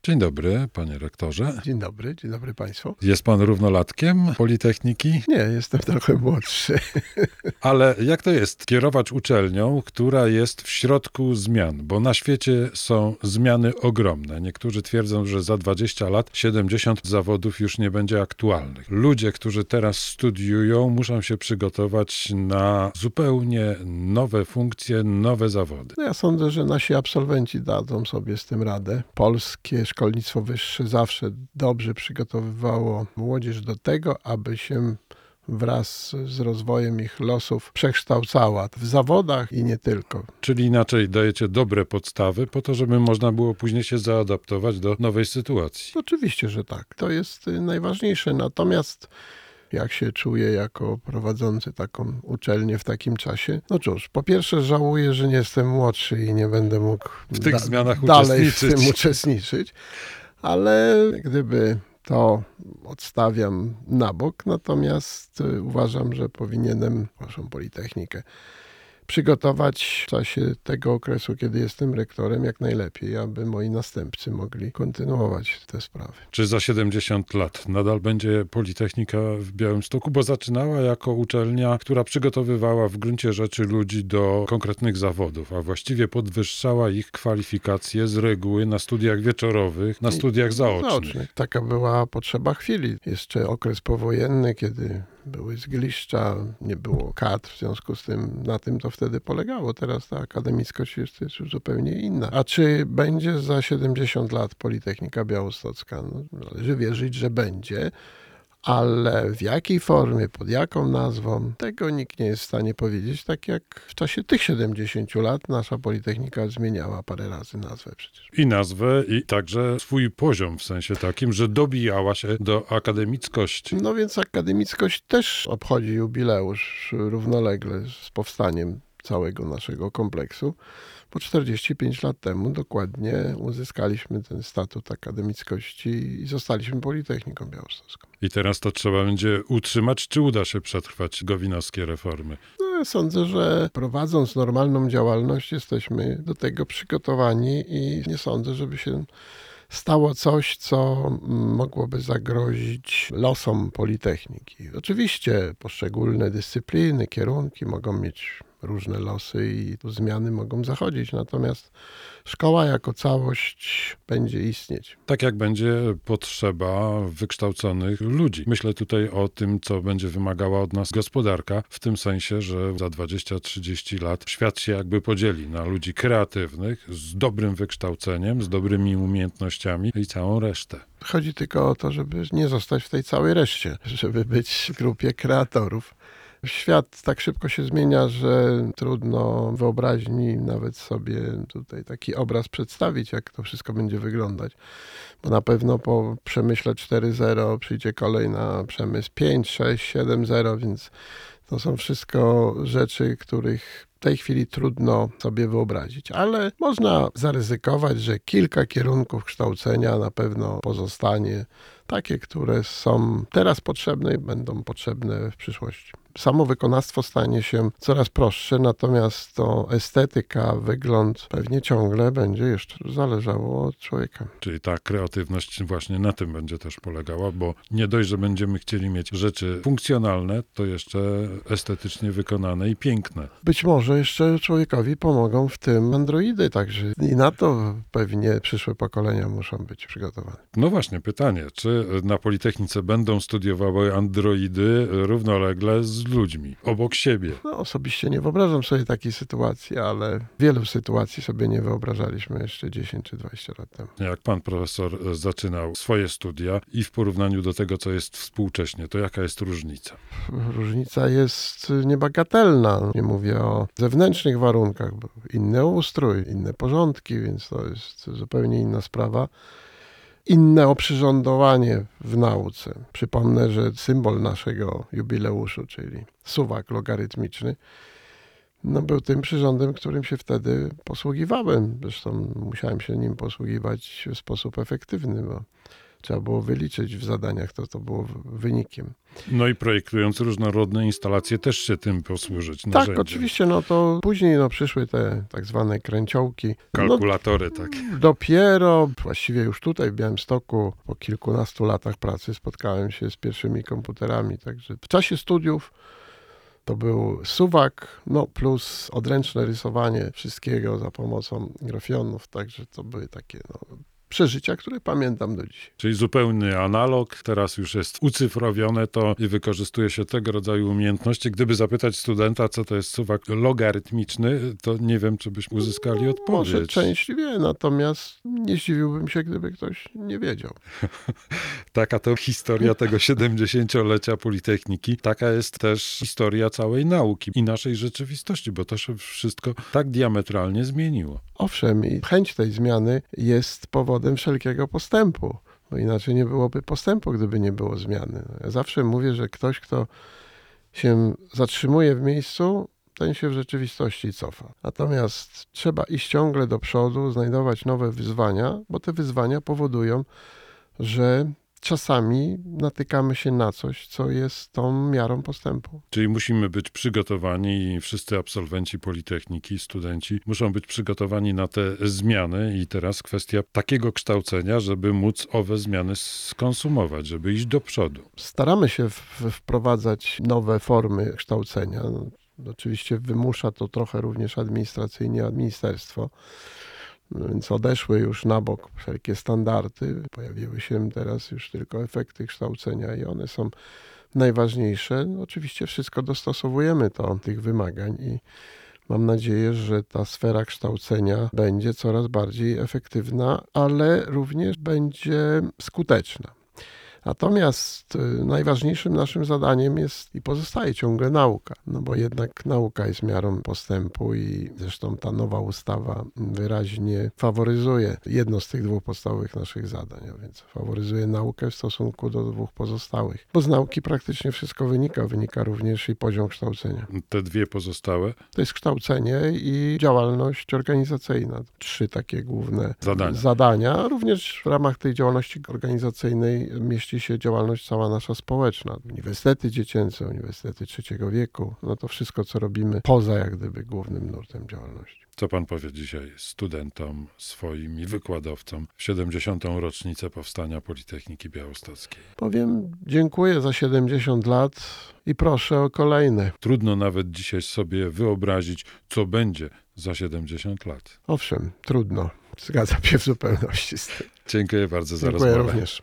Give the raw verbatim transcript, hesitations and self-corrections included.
Dzień dobry, panie rektorze. Dzień dobry, dzień dobry państwu. Jest pan równolatkiem Politechniki? Nie, jestem trochę młodszy. Ale jak to jest kierować uczelnią, która jest w środku zmian? Bo na świecie są zmiany ogromne. Niektórzy twierdzą, że za dwadzieścia lat siedemdziesiąt zawodów już nie będzie aktualnych. Ludzie, którzy teraz studiują, muszą się przygotować na zupełnie nowe funkcje, nowe zawody. No ja sądzę, że nasi absolwenci dadzą sobie z tym radę. Polskie szkolnictwo wyższe zawsze dobrze przygotowywało młodzież do tego, aby się wraz z rozwojem ich losów przekształcała w zawodach i nie tylko. Czyli inaczej dajecie dobre podstawy po to, żeby można było później się zaadaptować do nowej sytuacji. Oczywiście, że tak. To jest najważniejsze. Natomiast jak się czuję jako prowadzący taką uczelnię w takim czasie? No cóż, po pierwsze żałuję, że nie jestem młodszy i nie będę mógł w tych da- zmianach dalej uczestniczyć. w tym uczestniczyć, ale gdyby to odstawiam na bok, natomiast uważam, że powinienem naszą Politechnikę przygotować w czasie tego okresu, kiedy jestem rektorem, jak najlepiej, aby moi następcy mogli kontynuować te sprawy. Czy za siedemdziesiąt lat nadal będzie Politechnika w Białymstoku? Bo zaczynała jako uczelnia, która przygotowywała w gruncie rzeczy ludzi do konkretnych zawodów, a właściwie podwyższała ich kwalifikacje z reguły na studiach wieczorowych, na studiach zaocznych. Zaocznych. Taka była potrzeba chwili. Jeszcze okres powojenny, kiedy były zgliszcza, nie było kadr, w związku z tym na tym to wtedy polegało. Teraz ta akademickość jest, jest już zupełnie inna. A czy będzie za siedemdziesiąt lat Politechnika Białostocka? No, należy wierzyć, że będzie, ale w jakiej formie, pod jaką nazwą, tego nikt nie jest w stanie powiedzieć, tak jak w czasie tych siedemdziesięciu lat nasza Politechnika zmieniała parę razy nazwę przecież. I nazwę, i także swój poziom, w sensie takim, że dobijała się do akademickości. No więc akademickość też obchodzi jubileusz równolegle z powstaniem całego naszego kompleksu. Po czterdzieści pięć lat temu dokładnie uzyskaliśmy ten statut akademickości i zostaliśmy Politechniką Białostocką. I teraz to trzeba będzie utrzymać, czy uda się przetrwać gowinowskie reformy? No, ja sądzę, że prowadząc normalną działalność jesteśmy do tego przygotowani i nie sądzę, żeby się stało coś, co mogłoby zagrozić losom Politechniki. Oczywiście poszczególne dyscypliny, kierunki mogą mieć różne losy i tu zmiany mogą zachodzić, natomiast szkoła jako całość będzie istnieć. Tak jak będzie potrzeba wykształconych ludzi. Myślę tutaj o tym, co będzie wymagała od nas gospodarka, w tym sensie, że za dwadzieścia trzydzieści lat świat się jakby podzieli na ludzi kreatywnych, z dobrym wykształceniem, z dobrymi umiejętnościami i całą resztę. Chodzi tylko o to, żeby nie zostać w tej całej reszcie, żeby być w grupie kreatorów. Świat tak szybko się zmienia, że trudno wyobraźni nawet sobie tutaj taki obraz przedstawić, jak to wszystko będzie wyglądać. Bo na pewno po przemyśle cztery zero przyjdzie kolej na przemysł pięć, sześć, siedem zero, więc to są wszystko rzeczy, których w tej chwili trudno sobie wyobrazić, ale można zaryzykować, że kilka kierunków kształcenia na pewno pozostanie, takie, które są teraz potrzebne i będą potrzebne w przyszłości. Samo wykonawstwo stanie się coraz prostsze, natomiast to estetyka, wygląd pewnie ciągle będzie jeszcze zależało od człowieka. Czyli ta kreatywność właśnie na tym będzie też polegała, bo nie dość, że będziemy chcieli mieć rzeczy funkcjonalne, to jeszcze estetycznie wykonane i piękne. Być może jeszcze człowiekowi pomogą w tym androidy, także i na to pewnie przyszłe pokolenia muszą być przygotowane. No właśnie, pytanie, czy na Politechnice będą studiowały androidy równolegle z ludźmi, obok siebie? No, osobiście nie wyobrażam sobie takiej sytuacji, ale wielu sytuacji sobie nie wyobrażaliśmy jeszcze dziesięć czy dwadzieścia lat temu. Jak pan profesor zaczynał swoje studia i w porównaniu do tego, co jest współcześnie, to jaka jest różnica? Różnica jest niebagatelna. Nie mówię o zewnętrznych warunkach, bo inny ustrój, inne porządki, więc to jest zupełnie inna sprawa. Inne oprzyrządowanie w nauce. Przypomnę, że symbol naszego jubileuszu, czyli suwak logarytmiczny, no był tym przyrządem, którym się wtedy posługiwałem. Zresztą musiałem się nim posługiwać w sposób efektywny, bo Trzeba było wyliczyć w zadaniach, to to było wynikiem. No i projektując różnorodne instalacje też się tym posłużyć. Tak, narzędziem. oczywiście, no to później no, przyszły te tak zwane kręciołki. Kalkulatory, no, tak. Dopiero, właściwie już tutaj w Białymstoku, po kilkunastu latach pracy spotkałem się z pierwszymi komputerami, także w czasie studiów to był suwak, no plus odręczne rysowanie wszystkiego za pomocą grafionów, także to były takie no, przeżycia, które pamiętam do dziś. Czyli zupełny analog, teraz już jest ucyfrowione to i wykorzystuje się tego rodzaju umiejętności. Gdyby zapytać studenta, co to jest suwak logarytmiczny, to nie wiem, czy byśmy uzyskali odpowiedź. Może część wie, natomiast nie zdziwiłbym się, gdyby ktoś nie wiedział. Taka to historia tego siedemdziesięciolecia Politechniki. Taka jest też historia całej nauki i naszej rzeczywistości, bo to się wszystko tak diametralnie zmieniło. Owszem, i chęć tej zmiany jest powodem wszelkiego postępu. Bo inaczej nie byłoby postępu, gdyby nie było zmiany. Ja zawsze mówię, że ktoś, kto się zatrzymuje w miejscu, ten się w rzeczywistości cofa. Natomiast trzeba iść ciągle do przodu, znajdować nowe wyzwania, bo te wyzwania powodują, że czasami natykamy się na coś, co jest tą miarą postępu. Czyli musimy być przygotowani i wszyscy absolwenci Politechniki, studenci muszą być przygotowani na te zmiany i teraz kwestia takiego kształcenia, żeby móc owe zmiany skonsumować, żeby iść do przodu. Staramy się w, wprowadzać nowe formy kształcenia. No, oczywiście wymusza to trochę również administracyjnie ministerstwo. Więc odeszły już na bok wszelkie standardy, pojawiły się teraz już tylko efekty kształcenia i one są najważniejsze. No, oczywiście wszystko dostosowujemy do tych wymagań i mam nadzieję, że ta sfera kształcenia będzie coraz bardziej efektywna, ale również będzie skuteczna. Natomiast najważniejszym naszym zadaniem jest i pozostaje ciągle nauka, no bo jednak nauka jest miarą postępu i zresztą ta nowa ustawa wyraźnie faworyzuje jedno z tych dwóch podstawowych naszych zadań, a więc faworyzuje naukę w stosunku do dwóch pozostałych, bo z nauki praktycznie wszystko wynika, wynika również i poziom kształcenia. Te dwie pozostałe? To jest kształcenie i działalność organizacyjna. Trzy takie główne zadania. zadania. Również w ramach tej działalności organizacyjnej mieści się działalność cała nasza społeczna. Uniwersytety dziecięce, uniwersytety trzeciego wieku, no to wszystko, co robimy poza jak gdyby głównym nurtem działalności. Co pan powie dzisiaj studentom swoim i wykładowcom w siedemdziesiątą rocznicę powstania Politechniki Białostockiej? Powiem, dziękuję za siedemdziesiąt lat i proszę o kolejne. Trudno nawet dzisiaj sobie wyobrazić, co będzie za siedemdziesiąt lat. Owszem, trudno. Zgadzam się w zupełności z tym. Dziękuję bardzo za Dziękuję rozmowę. również.